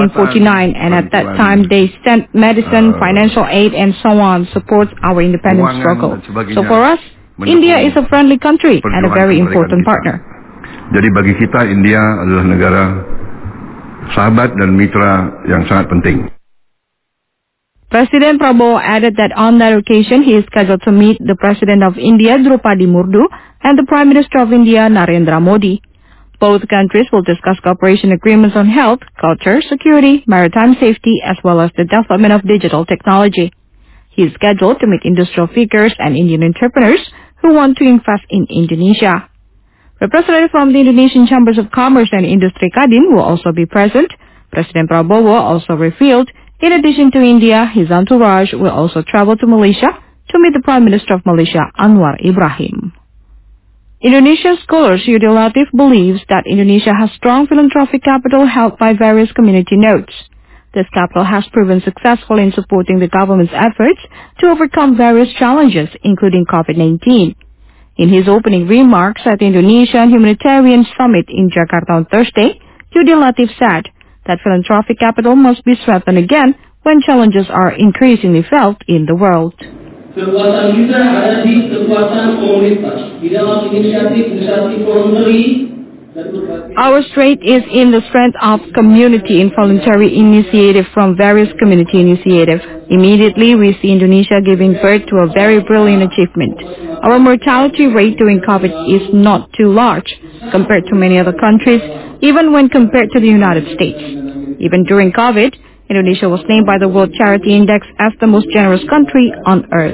1949, and at that time they sent medicine, financial aid, and so on, support our independence struggle. So for us, India is a friendly country and a very important partner. Jadi bagi kita, India adalah negara sahabat dan mitra yang sangat penting. President Prabowo added that on that occasion he is scheduled to meet the President of India, Draupadi Murmu, and the Prime Minister of India, Narendra Modi. Both countries will discuss cooperation agreements on health, culture, security, maritime safety, as well as the development of digital technology. He is scheduled to meet industrial figures and Indian entrepreneurs who want to invest in Indonesia. Representatives from the Indonesian Chambers of Commerce and Industri Kadin will also be present. President Prabowo also revealed, in addition to India, his entourage will also travel to Malaysia to meet the Prime Minister of Malaysia, Anwar Ibrahim. Indonesian scholar Yudi Latif believes that Indonesia has strong philanthropic capital held by various community nodes. This capital has proven successful in supporting the government's efforts to overcome various challenges, including COVID-19. In his opening remarks at the Indonesian Humanitarian Summit in Jakarta on Thursday, Yudi Latif said that philanthropic capital must be strengthened again when challenges are increasingly felt in the world. Kekuatan kita ada di kekuatan komunitas, di dalam inisiatif voluntary. Our strength is in the strength of community in voluntary initiative from various community initiatives. Immediately, we see Indonesia giving birth to a very brilliant achievement. Our mortality rate during COVID is not too large compared to many other countries, even when compared to the United States. Even during COVID, Indonesia was named by the World Charity Index as the most generous country on earth.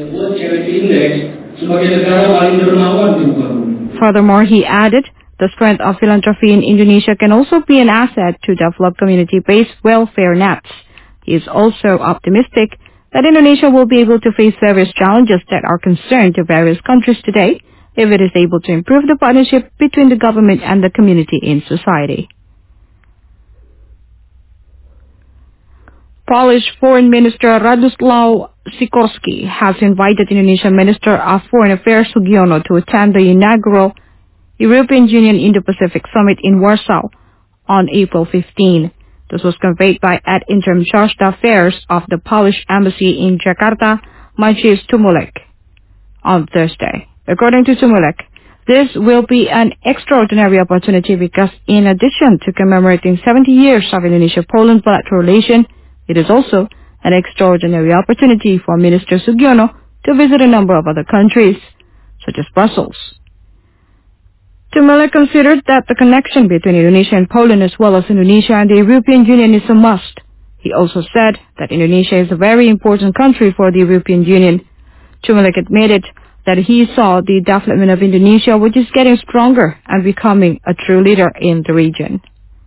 Furthermore, he added, the strength of philanthropy in Indonesia can also be an asset to develop community-based welfare nets. He is also optimistic that Indonesia will be able to face various challenges that are concerned to various countries today if it is able to improve the partnership between the government and the community in society. Polish Foreign Minister Radoslaw Sikorski has invited Indonesian Minister of Foreign Affairs Sugiono to attend the inaugural European Union Indo-Pacific Summit in Warsaw on April 15. This was conveyed by interim charge d'affaires of the Polish Embassy in Jakarta, Maciej Tumulek, on Thursday. According to Tumulek, this will be an extraordinary opportunity because in addition to commemorating 70 years of Indonesia-Poland bilateral relation, it is also an extraordinary opportunity for Minister Sugiono to visit a number of other countries, such as Brussels. Tumulek considered that the connection between Indonesia and Poland as well as Indonesia and the European Union is a must. He also said that Indonesia is a very important country for the European Union. Tumulek admitted that he saw the development of Indonesia, which is getting stronger and becoming a true leader in the region.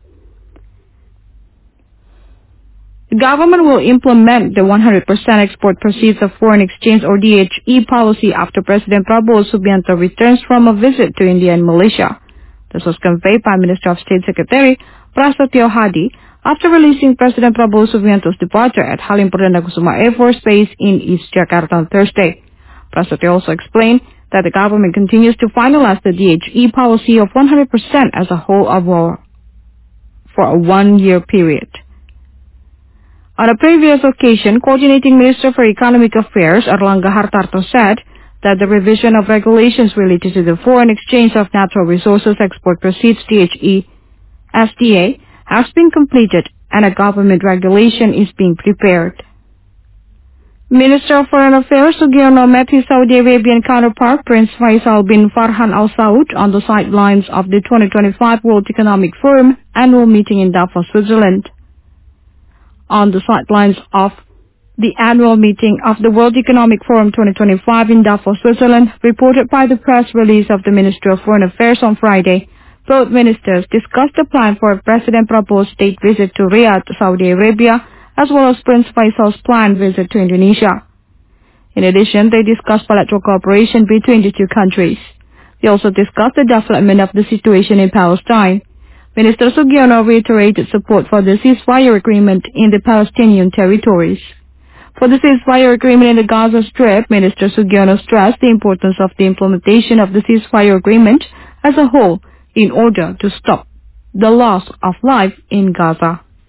The government will implement the 100% export proceeds of foreign exchange or DHE policy after President Prabowo Subianto returns from a visit to India and Malaysia. This was conveyed by Minister of State Secretary Prasetyo Hadi after releasing President Prabowo Subianto's departure at Halim Perdana Kusuma Air Force Base in East Jakarta on Thursday. Prasetyo also explained that the government continues to finalize the DHE policy of 100% as a whole for a one-year period. On a previous occasion, Coordinating Minister for Economic Affairs, Erlangga Hartarto, said that the revision of regulations related to the foreign exchange of natural resources export proceeds DHE SDA has been completed and a government regulation is being prepared. Minister of Foreign Affairs Sugiono met his Saudi Arabian counterpart Prince Faisal bin Farhan Al Saud on the sidelines of the 2025 World Economic Forum annual meeting in Davos, Switzerland. On the sidelines of the annual meeting of the World Economic Forum 2025 in Davos, Switzerland, reported by the press release of the Ministry of Foreign Affairs on Friday, both ministers discussed the plan for President Prabowo's state visit to Riyadh, Saudi Arabia, as well as Prince Faisal's planned visit to Indonesia. In addition, they discussed bilateral cooperation between the two countries. They also discussed the development of the situation in Palestine. Minister Sugiono reiterated support for the ceasefire agreement in the Palestinian territories. For the ceasefire agreement in the Gaza Strip, Minister Sugiono stressed the importance of the implementation of the ceasefire agreement as a whole in order to stop the loss of life in Gaza.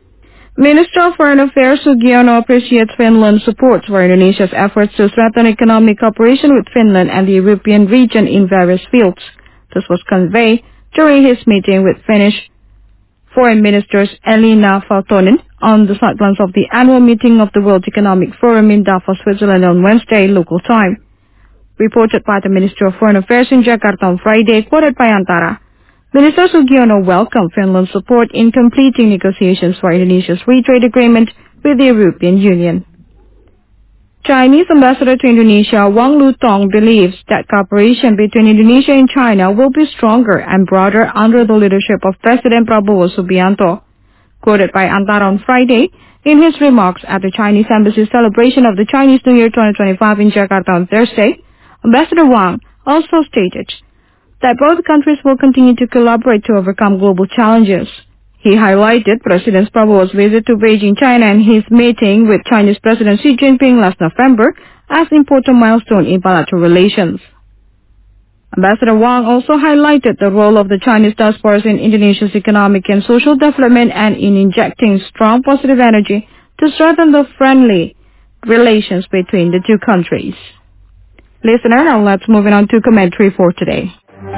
Minister of Foreign Affairs Sugiono appreciates Finland's support for Indonesia's efforts to strengthen economic cooperation with Finland and the European region in various fields. This was conveyed during his meeting with Finnish Foreign Ministers Elina Valtonen on the sidelines of the annual meeting of the World Economic Forum in Davos, Switzerland on Wednesday, local time. Reported by the Minister of Foreign Affairs in Jakarta on Friday, quoted by Antara. Minister Sugiono welcomed Finland's support in completing negotiations for Indonesia's free trade agreement with the European Union. Chinese ambassador to Indonesia Wang Lutong believes that cooperation between Indonesia and China will be stronger and broader under the leadership of President Prabowo Subianto. Quoted by Antara on Friday, in his remarks at the Chinese Embassy's celebration of the Chinese New Year 2025 in Jakarta on Thursday, Ambassador Wang also stated that both countries will continue to collaborate to overcome global challenges. He highlighted President Prabowo's visit to Beijing, China, and his meeting with Chinese President Xi Jinping last November as important milestone in bilateral relations. Ambassador Wang also highlighted the role of the Chinese diaspora in Indonesia's economic and social development and in injecting strong positive energy to strengthen the friendly relations between the two countries. Listener, now let's move on to commentary for today.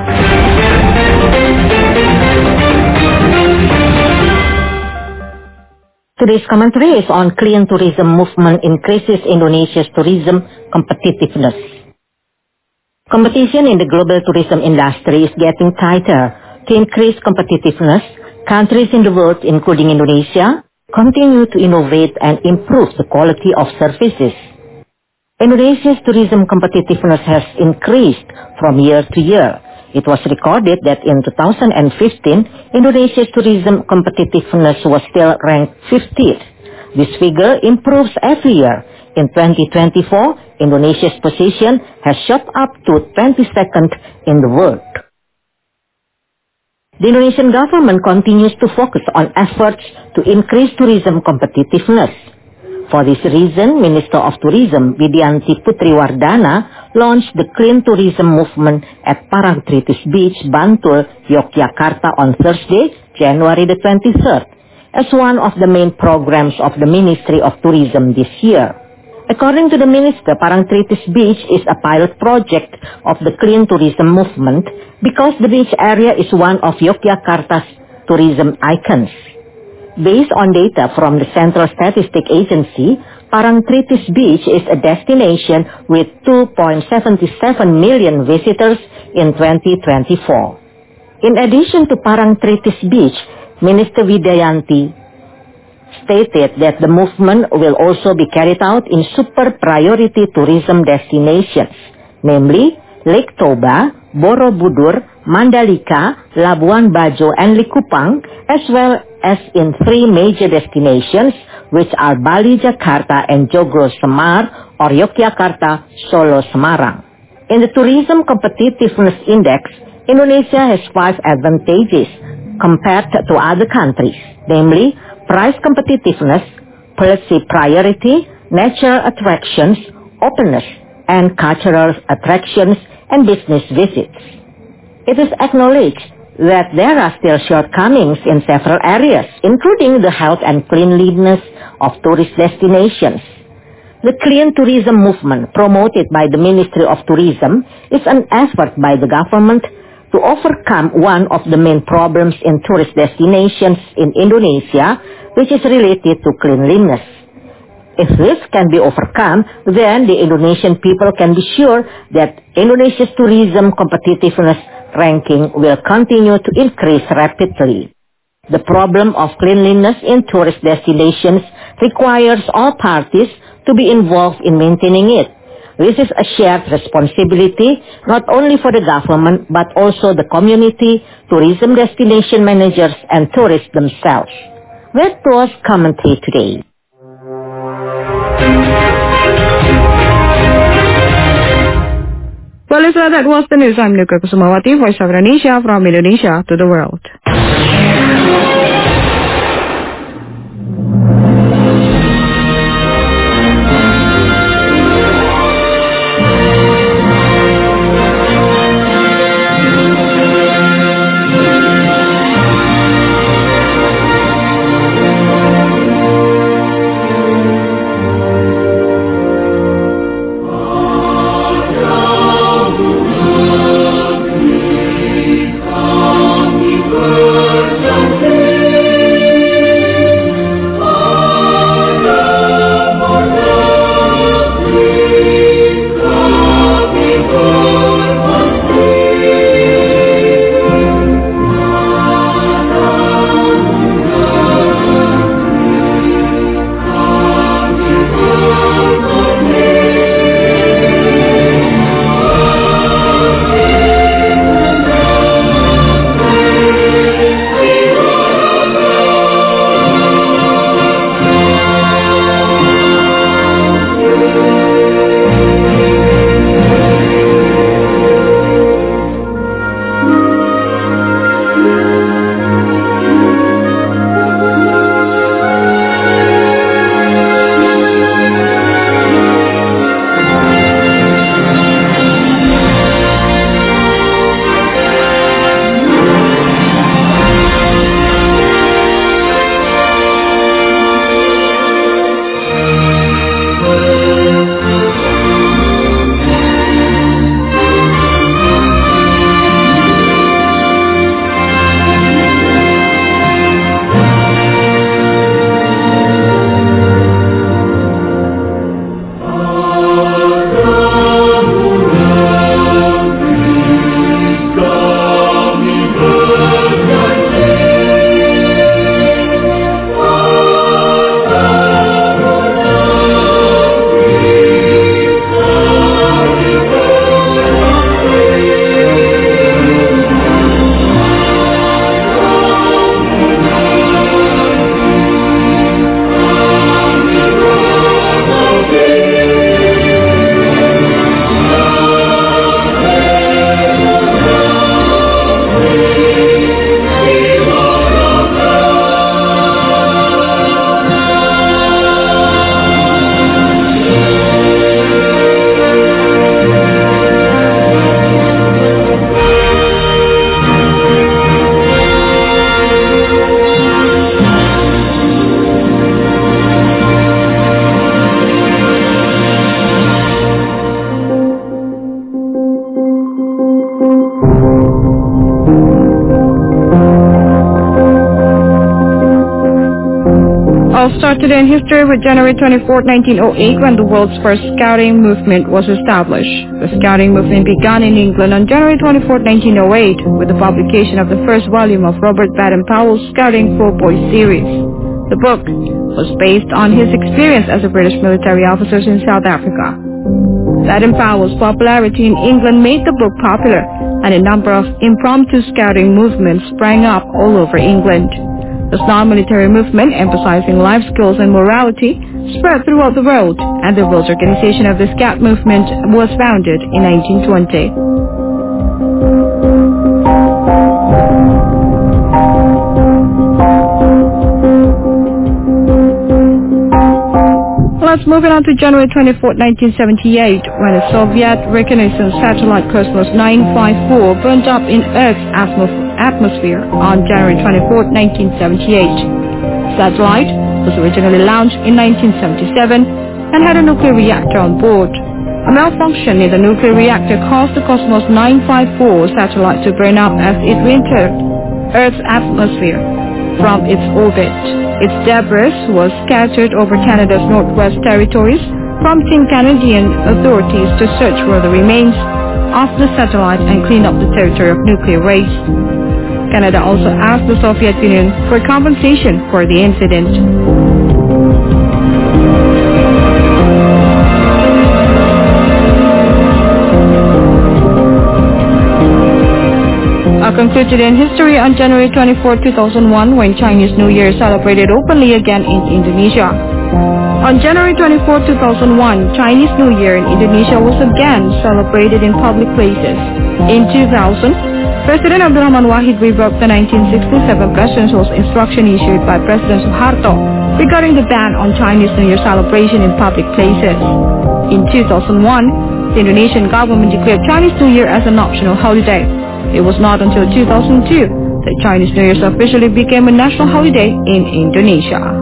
Today's commentary is on clean tourism movement increases Indonesia's tourism competitiveness. Competition in the global tourism industry is getting tighter. To increase competitiveness, countries in the world, including Indonesia, continue to innovate and improve the quality of services. Indonesia's tourism competitiveness has increased from year to year. It was recorded that in 2015, Indonesia's tourism competitiveness was still ranked 50th. This figure improves every year. In 2024, Indonesia's position has shot up to 22nd in the world. The Indonesian government continues to focus on efforts to increase tourism competitiveness. For this reason, Minister of Tourism Widianti Putriwardana launched the Clean Tourism movement at Parangtritis Beach, Bantul, Yogyakarta on Thursday, January the 23rd, as one of the main programs of the Ministry of Tourism this year. According to the minister, Parangtritis Beach is a pilot project of the Clean Tourism movement because the beach area is one of Yogyakarta's tourism icons. Based on data from the Central Statistic Agency, Parangtritis Beach is a destination with 2.77 million visitors in 2024. In addition to Parangtritis Beach, Minister Widianti stated that the movement will also be carried out in super priority tourism destinations, namely Lake Toba, Borobudur, Mandalika, Labuan Bajo, and Likupang, as well as in 3 major destinations, which are Bali, Jakarta, and Joglo Semar, or Yogyakarta, Solo, Semarang. In the Tourism Competitiveness Index, Indonesia has 5 advantages compared to other countries, namely price competitiveness, policy priority, natural attractions, openness, and cultural attractions and business visits. It is acknowledged that there are still shortcomings in several areas, including the health and cleanliness of tourist destinations. The Clean Tourism movement, promoted by the Ministry of Tourism, is an effort by the government to overcome one of the main problems in tourist destinations in Indonesia, which is related to cleanliness. If this can be overcome, then the Indonesian people can be sure that Indonesia's tourism competitiveness ranking will continue to increase rapidly. The problem of cleanliness in tourist destinations requires all parties to be involved in maintaining it. This is a shared responsibility not only for the government but also the community, tourism destination managers, and tourists themselves. That was commentary today. Well, listener, that was the news. I'm Nuka Kusumawati, Voice of Indonesia, from Indonesia to the world. start today in history with January 24, 1908, when the world's first scouting movement was established. The scouting movement began in England on January 24, 1908, with the publication of the first volume of Robert Baden-Powell's Scouting 4-Boy series. The book was based on his experience as a British military officer in South Africa. Baden-Powell's popularity in England made the book popular, and a number of impromptu scouting movements sprang up all over England. This non-military movement, emphasizing life skills and morality, spread throughout the world, and the World Organization of the Scout Movement was founded in 1920. Let's move on to January 24, 1978, when a Soviet reconnaissance satellite Cosmos 954 burned up in Earth's atmosphere on January 24, 1978. The satellite was originally launched in 1977 and had a nuclear reactor on board. A malfunction in the nuclear reactor caused the Cosmos 954 satellite to burn up as it re-entered Earth's atmosphere from its orbit. Its debris was scattered over Canada's Northwest Territories, prompting Canadian authorities to search for the remains of the satellite and clean up the territory of nuclear waste. Canada also asked the Soviet Union for compensation for the incident. I'll conclude today in history on January 24, 2001, when Chinese New Year is celebrated openly again in Indonesia. On January 24, 2001, Chinese New Year in Indonesia was again celebrated in public places. In 2000, President Abdurrahman Wahid revoked the 1967 presidential instruction issued by President Suharto regarding the ban on Chinese New Year celebration in public places. In 2001, the Indonesian government declared Chinese New Year as an optional holiday. It was not until 2002 that Chinese New Year officially became a national holiday in Indonesia.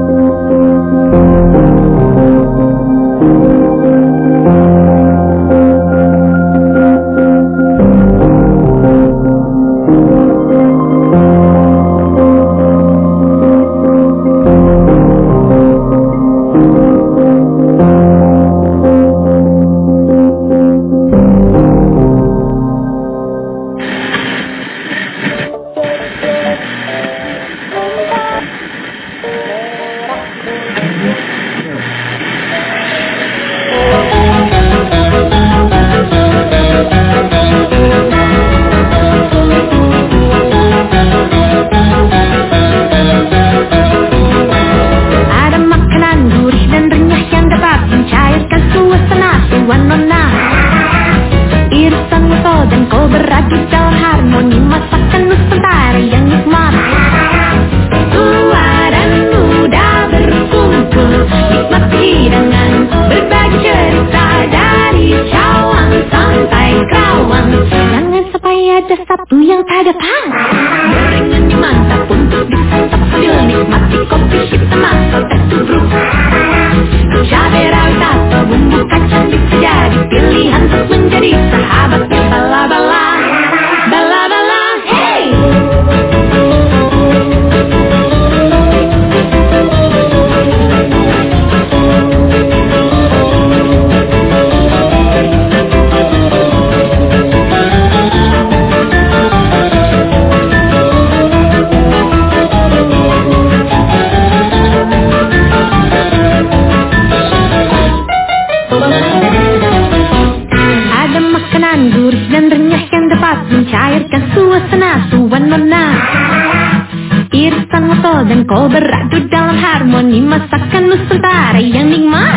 Dan kau beradu dalam harmoni masakan Nusantara yang nikmat.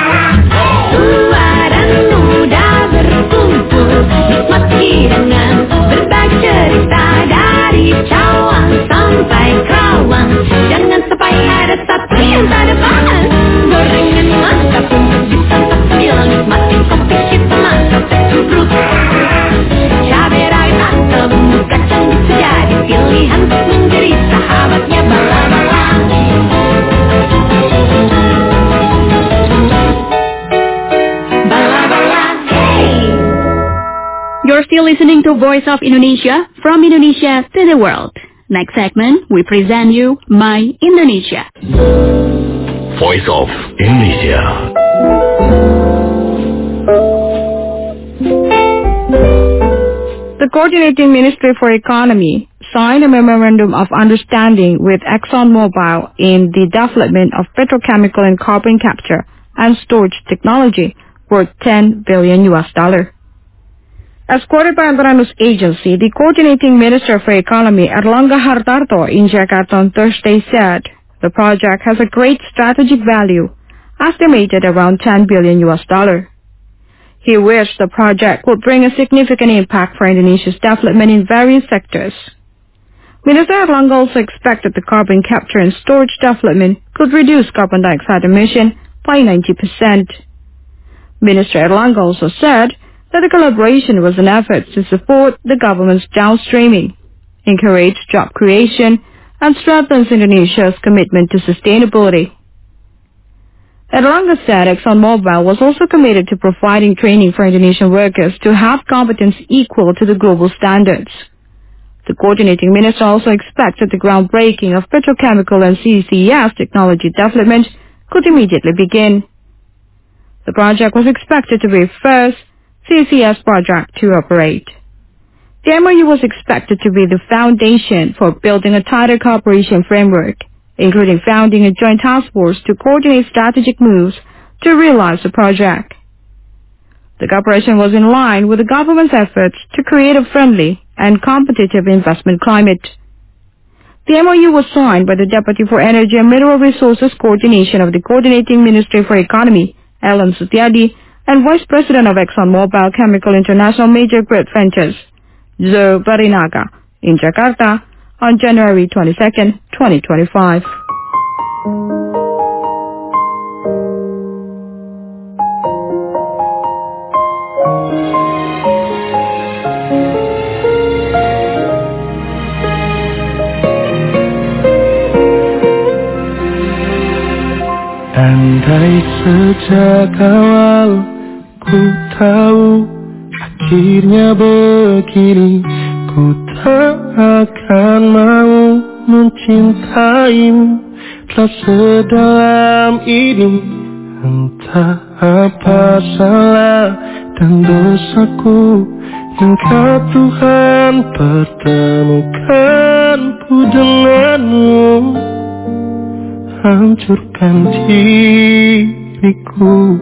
Tua dan muda berkumpul, nikmat hidangan, berbagi cerita dari Cawang sampai Kerawang. Jangan sampai ada satu yang tak ada bahan. Gorengan mantap untuk disantap sambil nikmati kopi hitam mantap teh tubruk. Cabai rawit atau bumbu kacang bisa jadi pilihan untuk menjadi sahabatnya bala-bala. You're still listening to Voice of Indonesia, from Indonesia to the world. Next segment, we present you My Indonesia. Voice of Indonesia. The Coordinating Ministry for Economy signed a memorandum of understanding with ExxonMobil in the development of petrochemical and carbon capture and storage technology worth $10 billion. As quoted by Antara News Agency, the Coordinating Minister for Economy, Erlangga Hartarto, in Jakarta on Thursday said the project has a great strategic value, estimated around $10 billion. He wished the project would bring a significant impact for Indonesia's development in various sectors. Minister Erlangga also expected the carbon capture and storage development could reduce carbon dioxide emission by 90%. Minister Erlangga also said that the collaboration was an effort to support the government's downstreaming, encourage job creation, and strengthens Indonesia's commitment to sustainability. Erlangga said ExxonMobil was also committed to providing training for Indonesian workers to have competence equal to the global standards. The coordinating minister also expects that the groundbreaking of petrochemical and CCS technology development could immediately begin. The project was expected to be the first CCS project to operate. The MOU was expected to be the foundation for building a tighter cooperation framework, including founding a joint task force to coordinate strategic moves to realize the project. The cooperation was in line with the government's efforts to create a friendly and competitive investment climate. The MOU was signed by the Deputy for Energy and Mineral Resources Coordination of the Coordinating Ministry for Economy, Ellen Sutiadi, and Vice President of ExxonMobil Chemical International Major Great Ventures, Zoe Barinaga, in Jakarta on January 22, 2025. Andai sejak awal ku tahu akhirnya begini, ku tak akan mau mencintaimu telah sedalam ini. Entah apa salah dan dosaku, engkau Tuhan pertemukanku denganmu. Hancurkan diriku,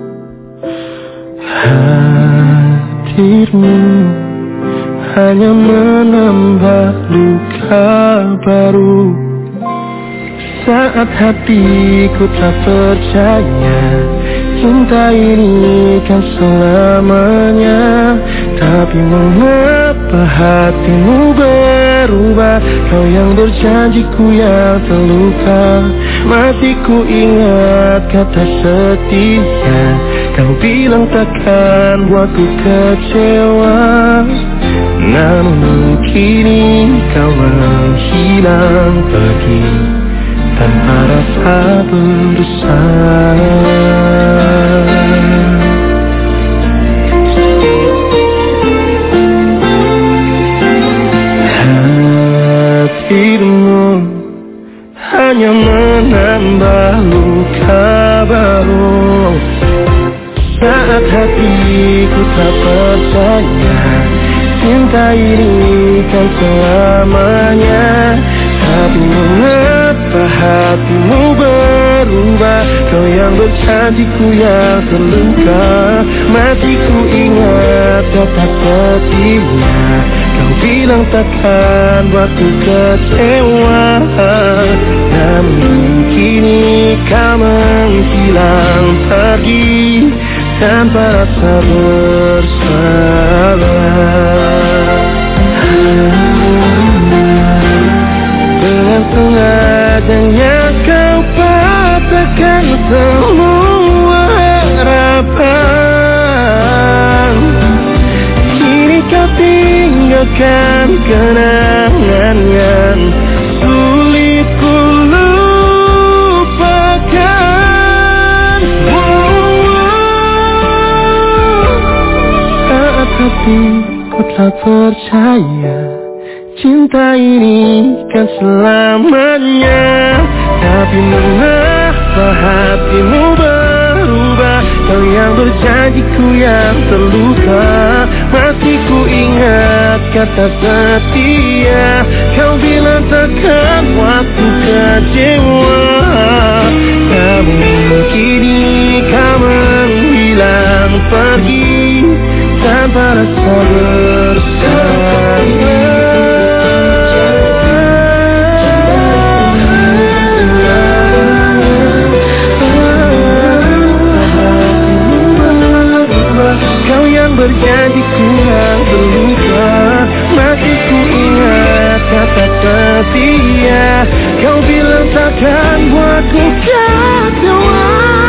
hadirmu hanya menambah luka baru. Saat hatiku tak percaya cinta ini kan selamanya, tapi mengapa hatimu berubah? Kau yang berjanji, ku yang terluka. Masih ku ingat kata setia, kau bilang takkan buatku kecewa. Namun kini kau menghilang pergi tanpa rasa bersalah. Hadirmu hanya menambah luka baru. Saat hatiku tak percaya cinta ini kan selamanya, tapi mengapa hatimu berubah? Kau yang berjanji, ku yang terluka. Masih ku ingat kata setia, kau bilang takkan buatku kecewa. Namun kini kau menghilang pergi tanpa rasa bersalah. Dengan sengajanya kau patahkan semua harapan. Kini kau tinggalkan kenangan yang sulit ku lupakan. Saat hatiku telah percaya cinta ini kan selamanya, tapi mengapa Apa hatimu berubah? Kau yang berjanjiku yang terluka, masih ku ingat kata setia. Kau bilang takkan waktu kecewa, namun kini kau menghilang pergi tanpa rasa bersama. Kau yang berjanjiku yang terluka, masih ku ingat kata setia. Kau bilang takkan buatku kecewa,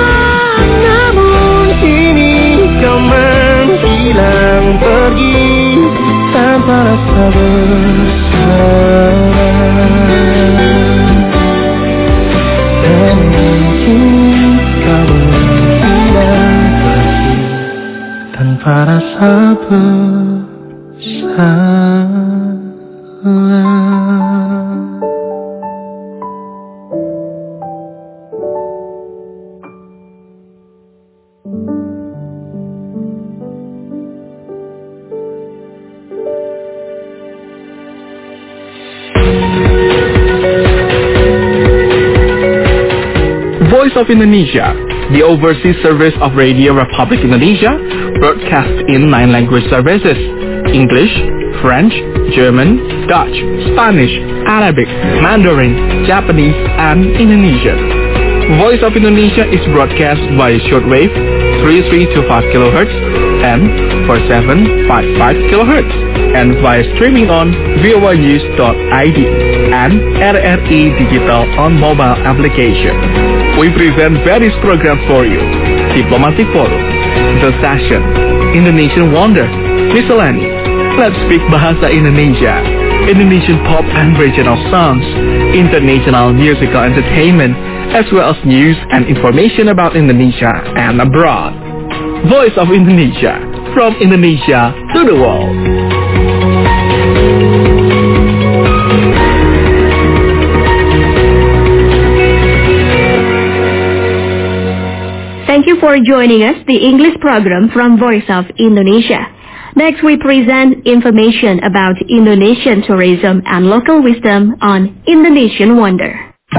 namun kini kau menghilang pergi tanpa rasa bersama. Dan kini kau menghilang pergi tanpa rasa bersama. Voice of Indonesia, the overseas service of Radio Republic Indonesia, broadcasts in 9 language services: English, French, German, Dutch, Spanish, Arabic, Mandarin, Japanese, and Indonesian. Voice of Indonesia is broadcast via shortwave 3325 kHz and 4755 kHz, and via streaming on voanews.id and RRI Digital on mobile application. We present various programs for you: Diplomatic Forum, The Session, Indonesian Wonder, Miscellany, Let's Speak Bahasa Indonesia, Indonesian pop and regional songs, international musical entertainment, as well as news and information about Indonesia and abroad. Voice of Indonesia, from Indonesia to the world. Thank you for joining us, the English program from Voice of Indonesia. Next, we present information about Indonesian tourism and local wisdom on Indonesian Wonder.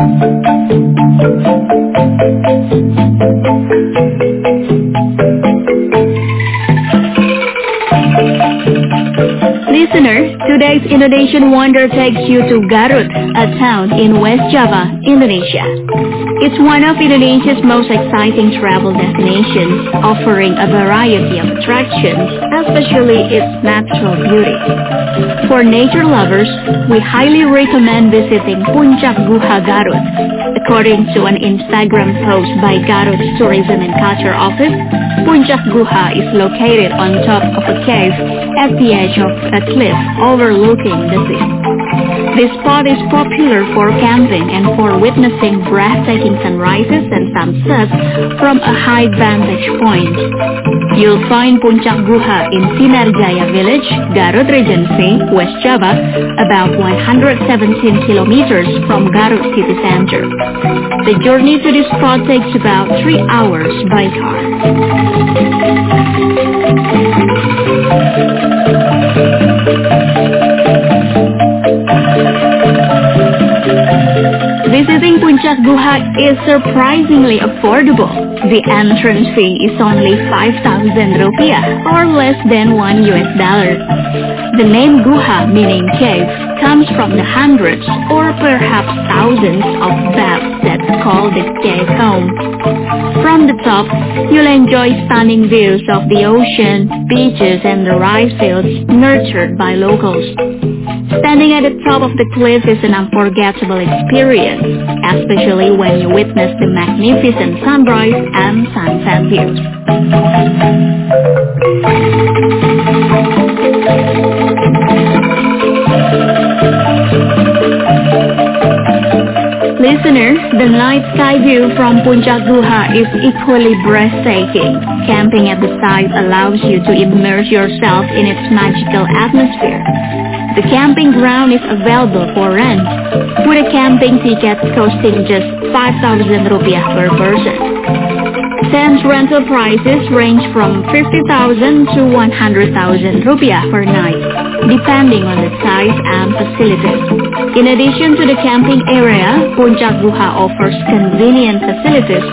Listeners, today's Indonesian Wonder takes you to Garut, a town in West Java, Indonesia. It's one of Indonesia's most exciting travel destinations, offering a variety of attractions, especially its natural beauty. For nature lovers, we highly recommend visiting Puncak Guha Garut. According to an Instagram post by Garut's Tourism and Culture Office, Puncak Guha is located on top of a cave at the edge of a cliff overlooking the sea. This spot is popular for camping and for witnessing breathtaking sunrises and sunsets from a high vantage point. You'll find Puncak Guha in Sinarjaya Village, Garut Regency, West Java, about 117 kilometers from Garut city center. The journey to this spot takes about 3 hours by car. Visiting Puncak Guha is surprisingly affordable. The entrance fee is only 5,000 rupiah or less than $1. The name Guha, meaning cave, comes from the hundreds or perhaps thousands of baths that call the cave home. From the top, you'll enjoy stunning views of the ocean, beaches, and the rice fields nurtured by locals. Standing at the top of the cliff is an unforgettable experience, especially when you witness the magnificent sunrise and sunset views. Listeners, the night sky view from Puncak Guha is equally breathtaking. Camping at the site allows you to immerse yourself in its magical atmosphere. The camping ground is available for rent, with a camping ticket costing just 5,000 rupiah per person. Tent rental prices range from 50,000 to 100,000 rupiah per night, depending on the size and facilities. In addition to the camping area, Puncak Guha offers convenient facilities.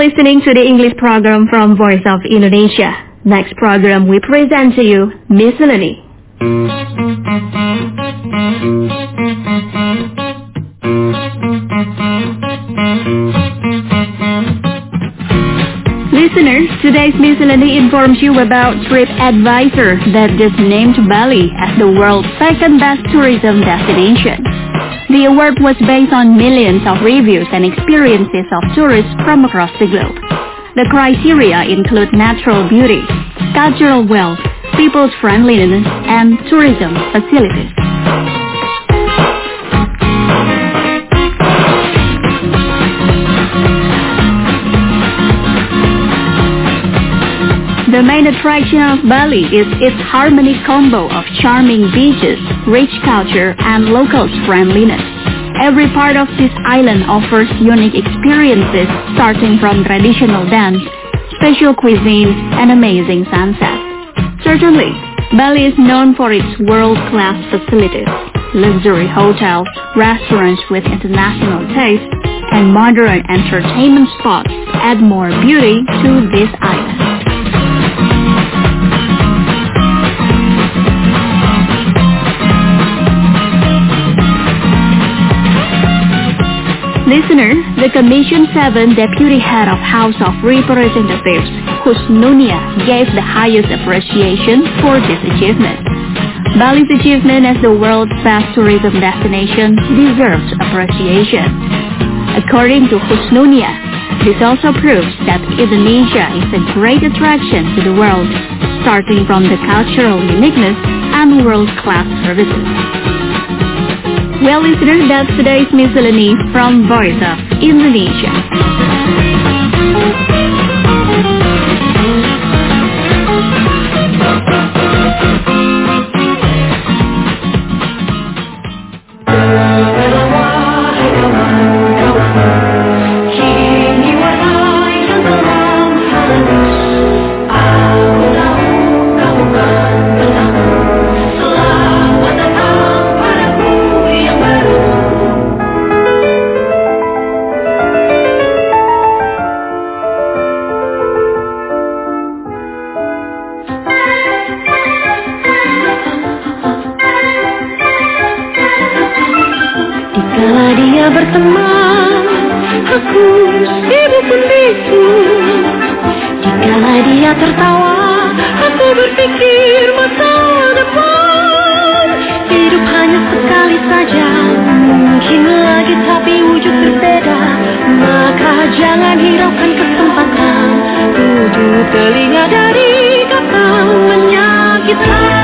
listening to the English program from Voice of Indonesia. Next program we present to you Miscellany. Listeners, today's Miscellany informs you about TripAdvisor that just named Bali as the world's second best tourism destination. The award was based on millions of reviews and experiences of tourists from across the globe. The criteria include natural beauty, cultural wealth, people's friendliness, and tourism facilities. The main attraction of Bali is its harmonic combo of charming beaches, rich culture, and locals' friendliness. Every part of this island offers unique experiences, starting from traditional dance, special cuisine, and amazing sunsets. Certainly, Bali is known for its world-class facilities, luxury hotels, restaurants with international taste, and modern entertainment spots add more beauty to this island. Listener, the Commission 7 Deputy Head of House of Representatives, Husnunia, gave the highest appreciation for this achievement. Bali's achievement as the world's best tourism destination deserves appreciation. According to Husnunia, this also proves that Indonesia is a great attraction to the world, starting from the cultural uniqueness and world-class services. Well, listeners, that's today's Miscellany from Voice of Indonesia. Berteman, aku sibuk membisu. Dikala dia tertawa, aku berpikir masa depan. Hidup hanya sekali saja, mungkin lagi tapi wujud berbeda. Maka jangan hiraukan kesempatan, tutup telinga dari kata menyakitkan.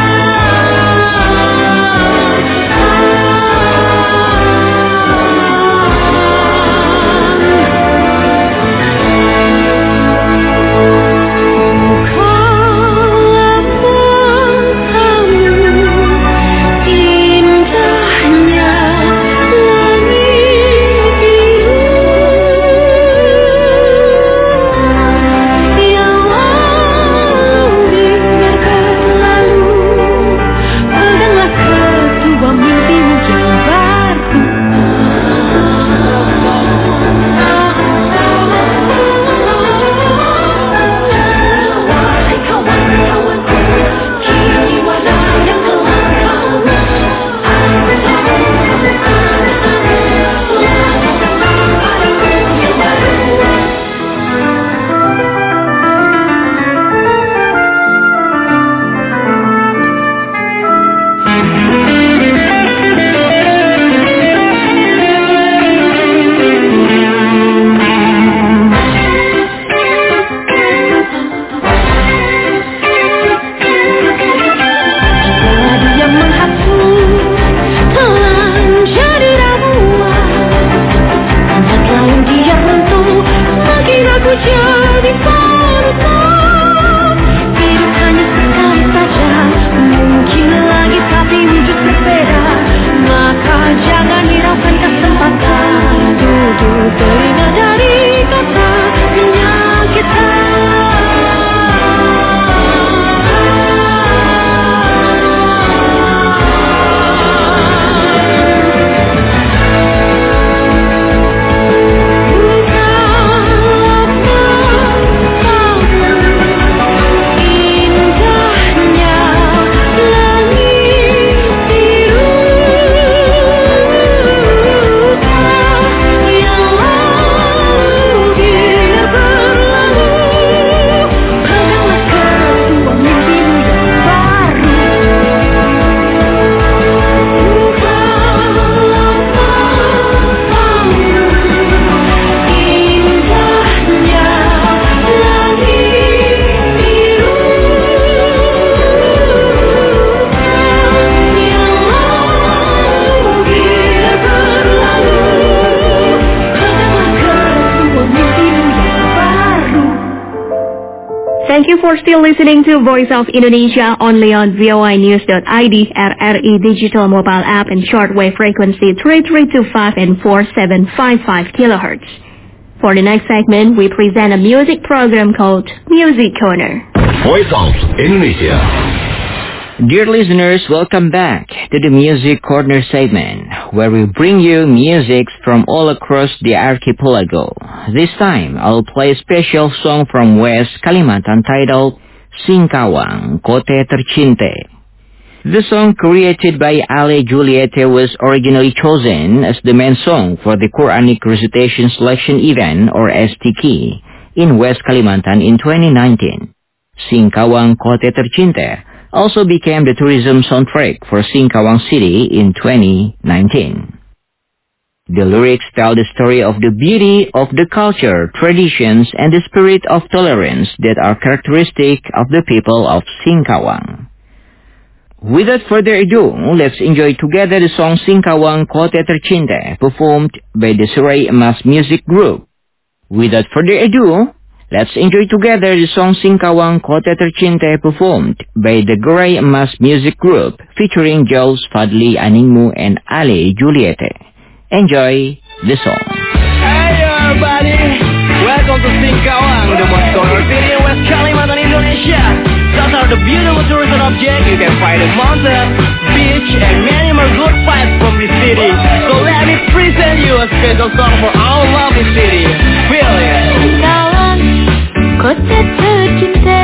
you for still listening to Voice of Indonesia only on voinews.id, RRI digital mobile app and shortwave frequency 3325 and 4755 kilohertz. For the next segment, we present a music program called Music Corner. Voice of Indonesia. Dear listeners, welcome back to the Music Corner segment, where we bring you music from all across the archipelago. This time, I'll play a special song from West Kalimantan titled Singkawang, Kote Tercinte. The song created by Ale Juliette was originally chosen as the main song for the Quranic Recitation Selection Event, or STK, in West Kalimantan in 2019. Singkawang, Kote Tercinte also became the tourism soundtrack for Singkawang City in 2019. The lyrics tell the story of the beauty of the culture, traditions, and the spirit of tolerance that are characteristic of the people of Singkawang. Without further ado, let's enjoy together the song Singkawang Kote Tercinte, performed by the Surai Emas Music Group. Without further ado, let's enjoy together the song Singkawang Kote Tercinte, performed by the Surai Emas Music Group, featuring Jules Fadli Aningmu and Ale Juliette. Enjoy the song. Hey everybody, welcome to Singkawang, the most colorful city in West Kalimantan, Indonesia. Those are the beautiful tourism objects. You can find a mountain, beach, and many more good vibes from this city. So let me present you a special song for our lovely city. Feel it. Singkawang, kota tercinta,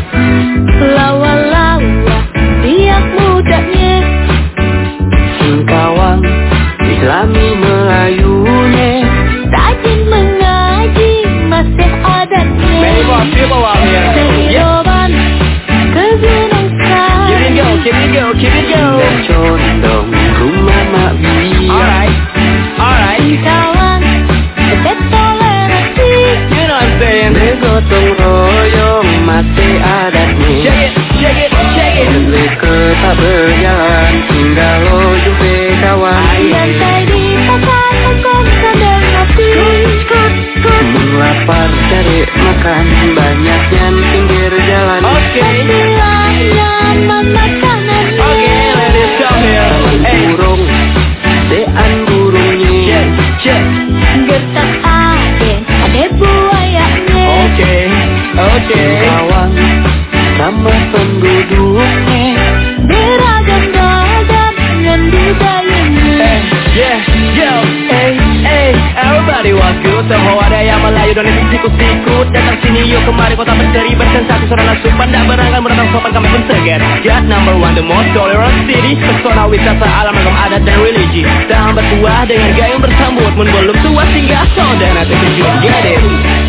lawa-lawa, riak mudanya. Singkawang, Islami Melayunya, rajin mengaji, masih adatnya. Many more people out here. Sehidupan ke Gunung Sari. Keep it go, keep it go, keep it go. dan condong rumah mak biak. Alright. Singkawang, tetap toleransi. You know what I'm saying? Gotong royong masih adatnya. Check it. Mereka tak berjalan, tinggal ujung kawan. Santai di pasar Hongkong sambil ngopi. Melapar cari makan, banyaknya pinggir jalan. Pastilah nyaman makanannya. Let it come here. Hey. Burung, dean burungnya. Check. Getak ade buayanya. Okay. Singkawang sama penduduknya. Beragam-ragam dengan budayanya. Hey, everybody was good. Tahu ada yang Melayu dan itu sikut-sikut. Datang sini yuk kemari kota berseri bersensasi. Sorana supan tak berangkat mendatang sopan kami pun segar. Just number one, the most tolerant city. Pesona wisata alam ragam adat dan religi. Tak bertuah dengan gayung bersambut. Mun belum tua singgah saudara terkejut. Get it.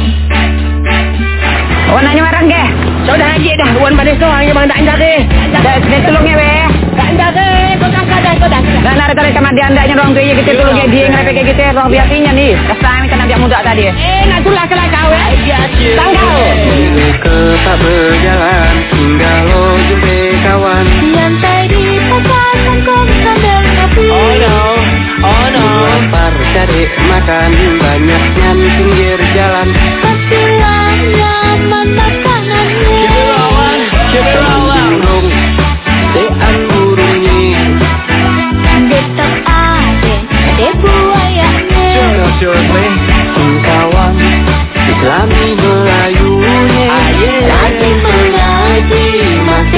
Wan nanya marang ke? Sudah lagi dah. Wan pada seorang yang tak anda ke? Dah sini tolongnya be. Tak anda ke? Kau tak. Dan ada tadi sama dia andanya orang tu kita tolongnya dia ngapain kayak kita orang biasanya ni. Kasih minta nabi muda tadi. Nak tulah ke kau Tangkau. Mereka tak berjalan, tinggal ujung kawan. Santai di pasar Hongkong sambil ngopi. Oh no. Lapar cari makan, banyaknya pinggir jalan. Pastilah nyaman makanannya. Keep it rolling. Burung, dean burungnya. Getak ade buayanya. Seriously. Singkawang, Islami Melayunya. Rajin mengaji,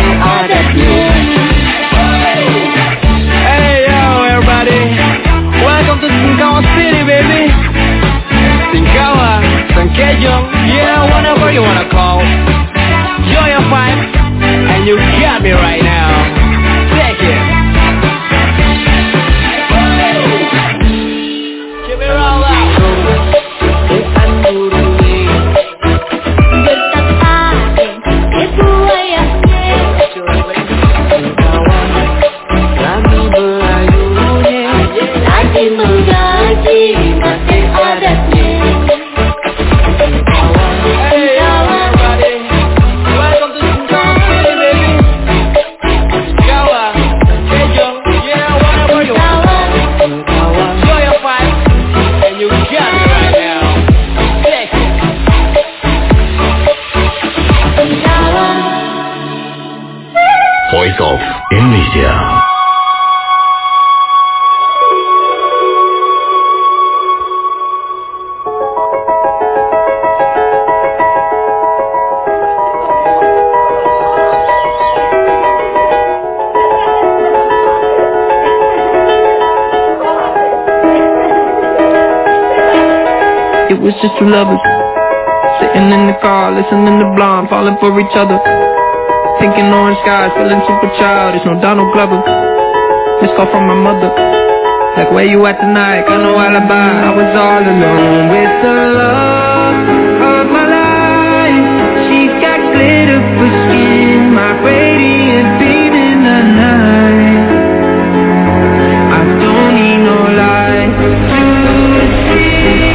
Voice of Indonesia. It was just two lovers sitting in the car, listening to Blonde, falling for each other. Pink and orange skies, feeling super childish, no Donald Glover. Missed call from my mother, like where you at tonight, got no alibi. I was all alone with the love of my life. She's got glitter for skin, my radiant beam in the night. I don't need no light to see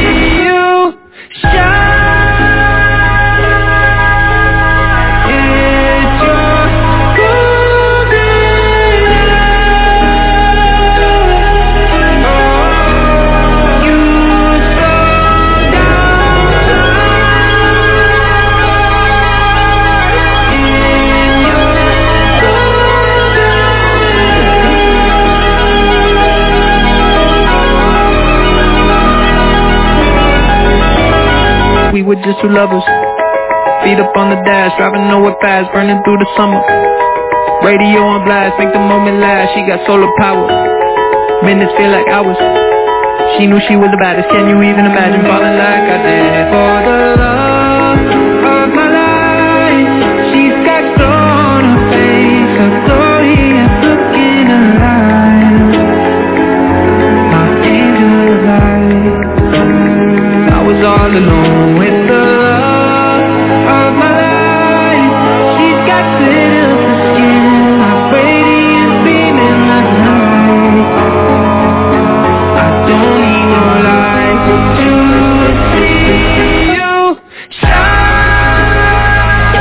we were just two lovers, feet up on the dash, driving nowhere fast, burning through the summer. Radio on blast, make the moment last. She got solar power, minutes feel like hours. She knew she was the baddest. Can you even imagine falling like I did for the love of my life? She's got glow on her face, a glorious look in her eyes. My angel of light. I was all alone with the love of my life. She's got glitter for skin, my radiant beam in the night. I don't need no light to see you shine.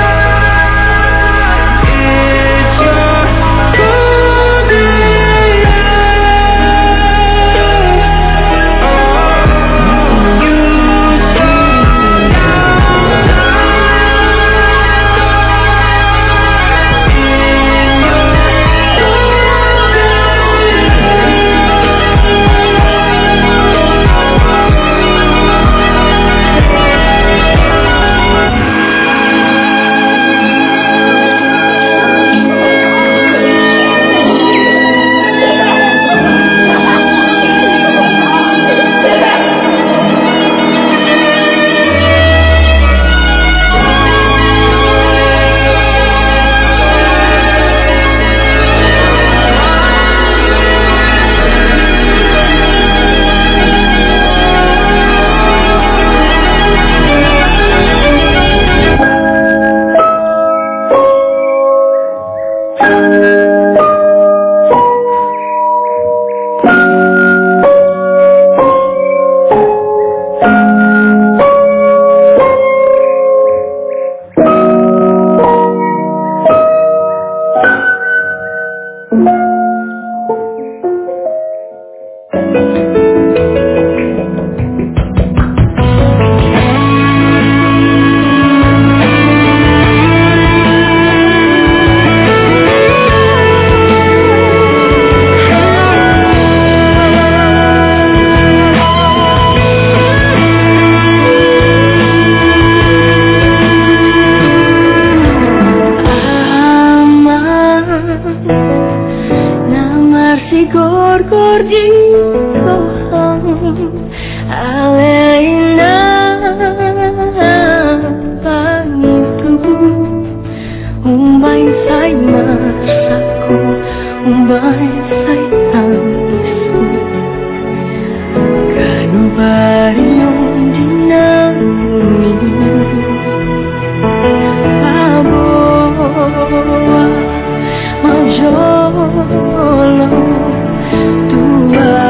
It's your golden Tua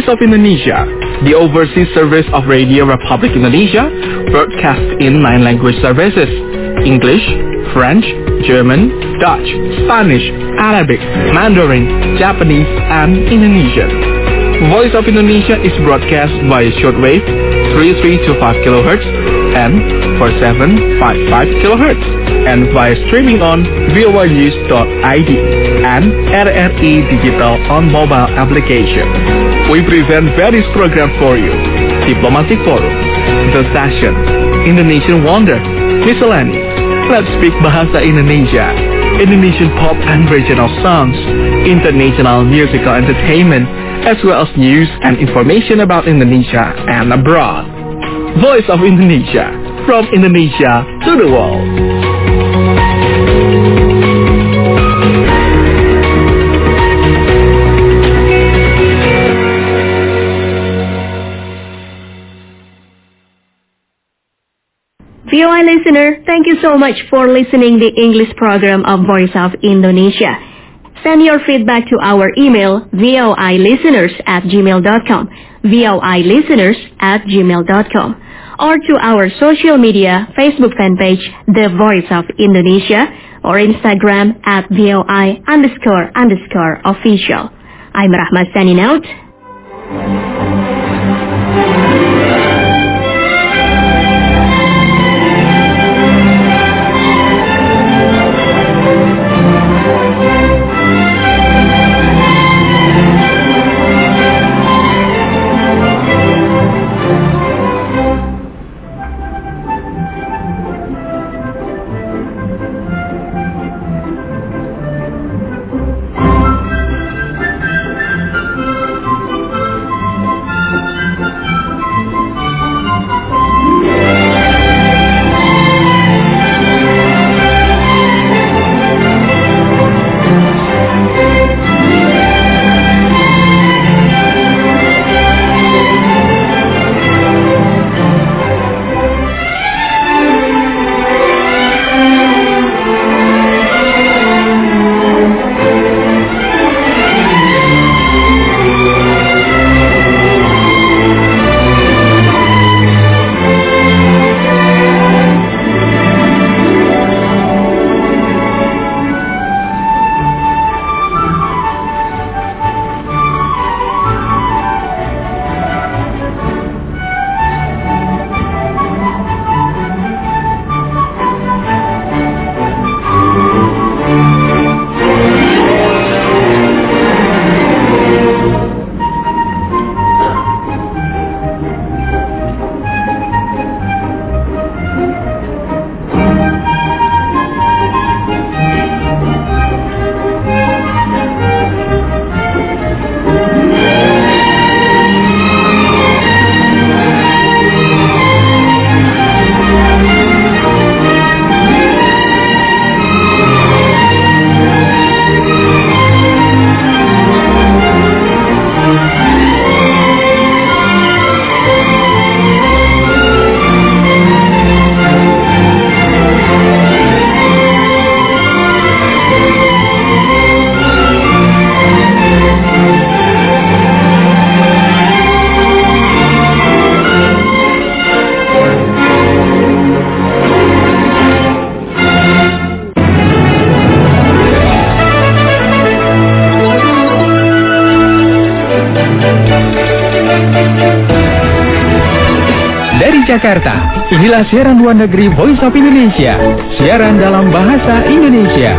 Voice of Indonesia, the overseas service of Radio Republic Indonesia, broadcasts in 9 language services: English, French, German, Dutch, Spanish, Arabic, Mandarin, Japanese, and Indonesian. Voice of Indonesia is broadcast via shortwave 3325 kHz and 4755 kHz, and via streaming on voanews.id and RRI Digital on mobile application. We present various programs for you: Diplomatic Forum, The Session, Indonesian Wonder, Miscellaneous, Let's Speak Bahasa Indonesia, Indonesian pop and regional songs, international musical entertainment, as well as news and information about Indonesia and abroad. Voice of Indonesia, from Indonesia to the world. VOA listener, thank you so much for listening the English program of Voice of Indonesia. Send your feedback to our email voilisteners@gmail.com, voilisteners@gmail.com, or to our social media Facebook fan page The Voice of Indonesia, or Instagram @VOI__official. I'm Rahma signing out. Jakarta, inilah siaran luar negeri Voice of Indonesia, siaran dalam bahasa Indonesia.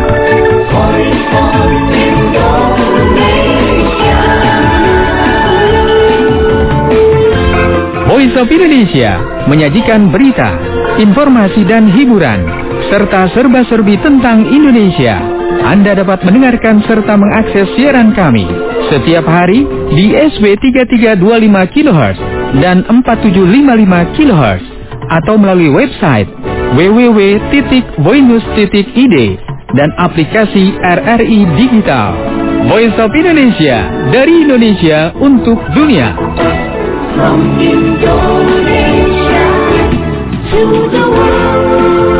Voice of Indonesia menyajikan berita, informasi dan hiburan, serta serba-serbi tentang Indonesia. Anda dapat mendengarkan serta mengakses siaran kami setiap hari di SW 3325 kHz dan 4755 kHz atau melalui website www.voinews.id dan aplikasi RRI Digital. Voice of Indonesia, dari Indonesia untuk dunia. From Indonesia to the world.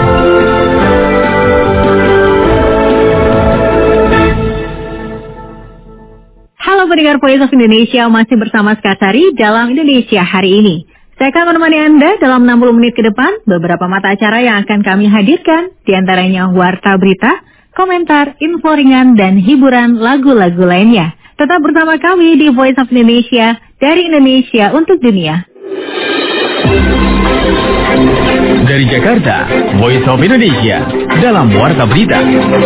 pendengar Voice of Indonesia, masih bersama Skarsari dalam Indonesia hari ini. Saya akan menemani Anda dalam 60 menit ke depan, beberapa mata acara yang akan kami hadirkan, diantaranya Warta Berita, komentar, info ringan, dan hiburan lagu-lagu lainnya. Tetap bersama kami di Voice of Indonesia, dari Indonesia untuk dunia. Dari Jakarta, Voice of Indonesia, dalam Warta Berita.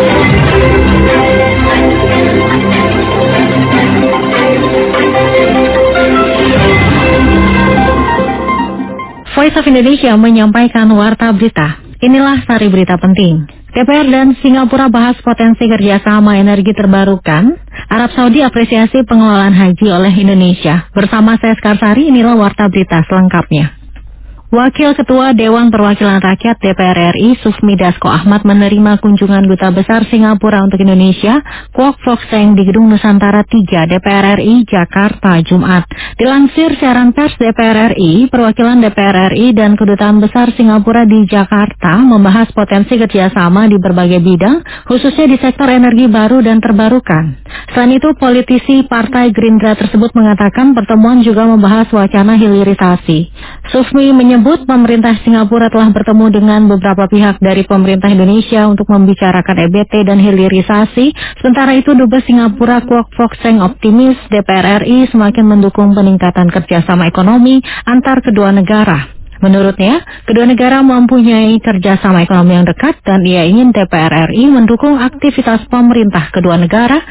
Voice of Indonesia menyampaikan Warta Berita. Inilah sari berita penting. DPR dan Singapura bahas potensi kerjasama energi terbarukan. Arab Saudi apresiasi pengelolaan haji oleh Indonesia. Bersama saya Skarsari, inilah Warta Berita selengkapnya. Wakil Ketua Dewan Perwakilan Rakyat DPR RI Sufmi Dasko Ahmad menerima kunjungan Duta Besar Singapura untuk Indonesia, Kwok Fook Seng di Gedung Nusantara 3 DPR RI Jakarta Jumat. Dilansir siaran pers DPR RI, perwakilan DPR RI dan Kedutaan Besar Singapura di Jakarta membahas potensi kerjasama di berbagai bidang, khususnya di sektor energi baru dan terbarukan. Selain itu, politisi Partai Gerindra tersebut mengatakan pertemuan juga membahas wacana hilirisasi. Sufmi menyebut pemerintah Singapura telah bertemu dengan beberapa pihak dari pemerintah Indonesia untuk membicarakan EBT dan hilirisasi. Sementara itu, Dubes Singapura Kwok Fook Seng optimis DPR RI semakin mendukung peningkatan kerjasama ekonomi antar kedua negara. Menurutnya, kedua negara mempunyai kerjasama ekonomi yang dekat dan ia ingin DPR RI mendukung aktivitas pemerintah kedua negara